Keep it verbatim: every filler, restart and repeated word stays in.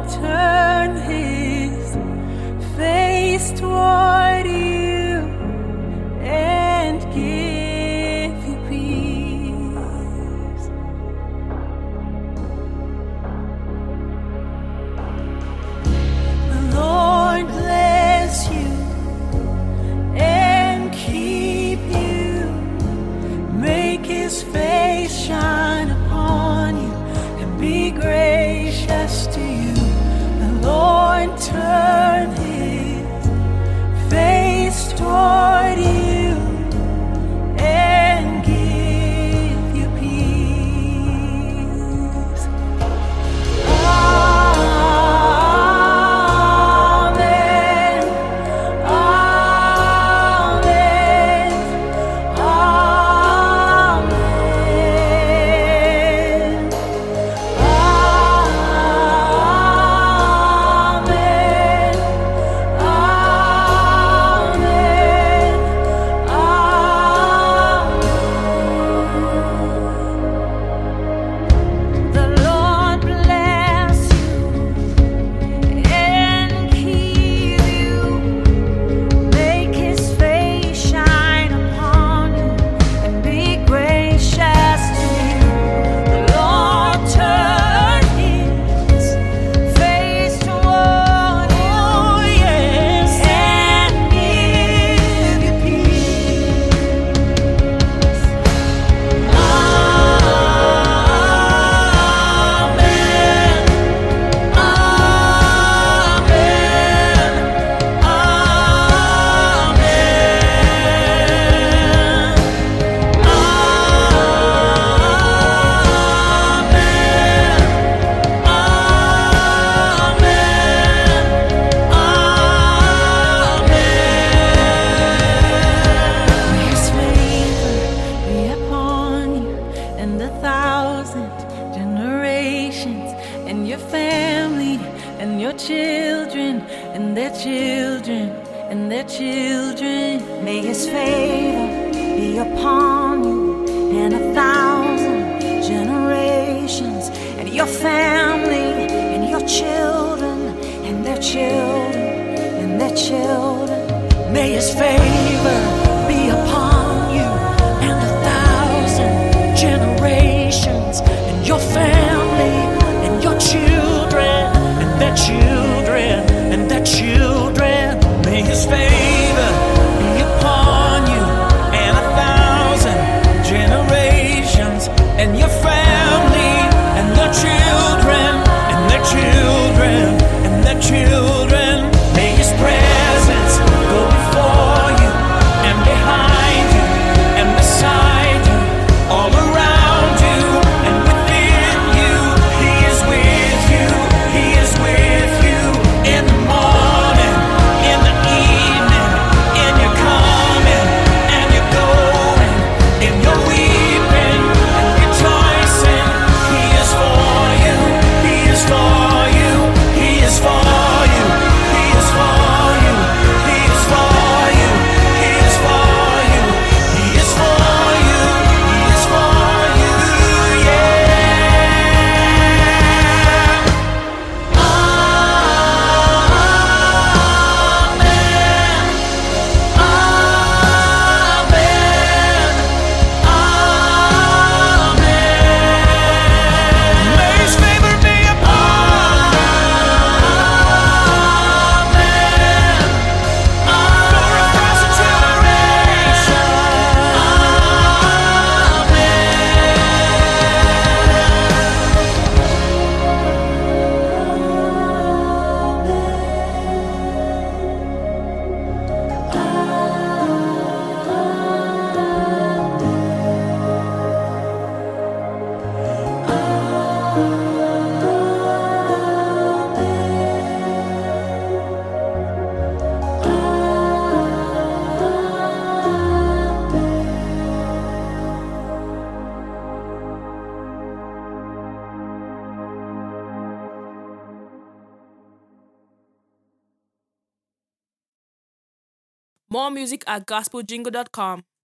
turn his face toward you and give you peace. The Lord bless you and keep you, make his face shine upon you and be gracious to you. The Lord turn his face toward you and give you peace. Amen. Amen. Amen. The Lord bless you and keep you, make his face shine upon you and be gracious to you. The Lord turn his face toward you, yes, and give you peace. Amen. His favor be upon you and a thousand generations, and your family and your children and their children and their children. May his favor be upon you and a thousand generations, and your family and your children and their children and their children. May his favor be upon you and a thousand generations, and your family and your children and their children and their children. May his favor be upon you and a thousand generations, and your family and your children and their children and their children. May his presence go before you and behind you and beside you, all around you and within you. He is with you, he is with you in the morning, in the evening, in your coming and your going, in your weeping and rejoicing. He is for you, he is for you, he is for you, he is for you, he is for you, he is for you, he is for you, he is for you, yeah. Amen. Amen. Amen. May his favor be upon you. Amen. For a thousand generations. More music at gospel jingle dot com.